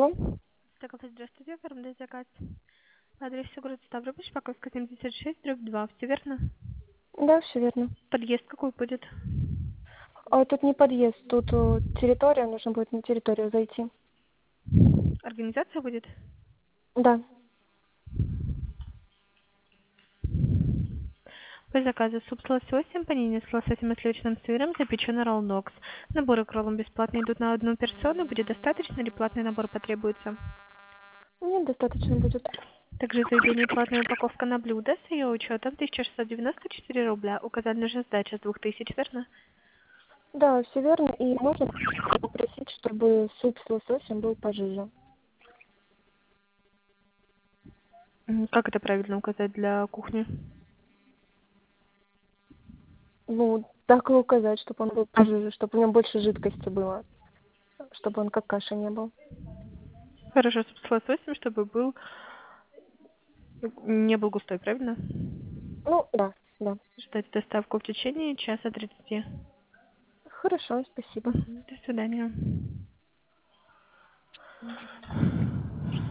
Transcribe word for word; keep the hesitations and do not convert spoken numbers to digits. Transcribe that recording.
Алло. Так, здравствуйте, оформляю заказ по адресу город Ставрополь, Шпаковская, семьдесят шесть, дробь два, все верно? Да, все верно. Подъезд какой будет? А тут не подъезд, тут э, территория, нужно будет на территорию зайти. Организация будет? Да. По заказу суп с лососем, панини с лососем и сливочным сыром, запеченный роллнокс. Наборы к роллам бесплатно идут на одну персону, будет достаточно или платный набор потребуется? Нет, достаточно будет. Также в заведении платная упаковка на блюдо с ее учетом тысяча шестьсот девяносто четыре рубля. Указать нужно сдача с двух тысяч, верно? Да, все верно. И можно попросить, чтобы суп с лососем был пожиже. М, Как это правильно указать для кухни? Ну, так и указать, чтобы он был пожиже, чтобы у него больше жидкости было, чтобы он как каша не был. Хорошо, суп с лососем, чтобы был не был густой, правильно? Ну, да, да. Ждать доставку в течение часа тридцати. Хорошо, спасибо. Мгм. До свидания.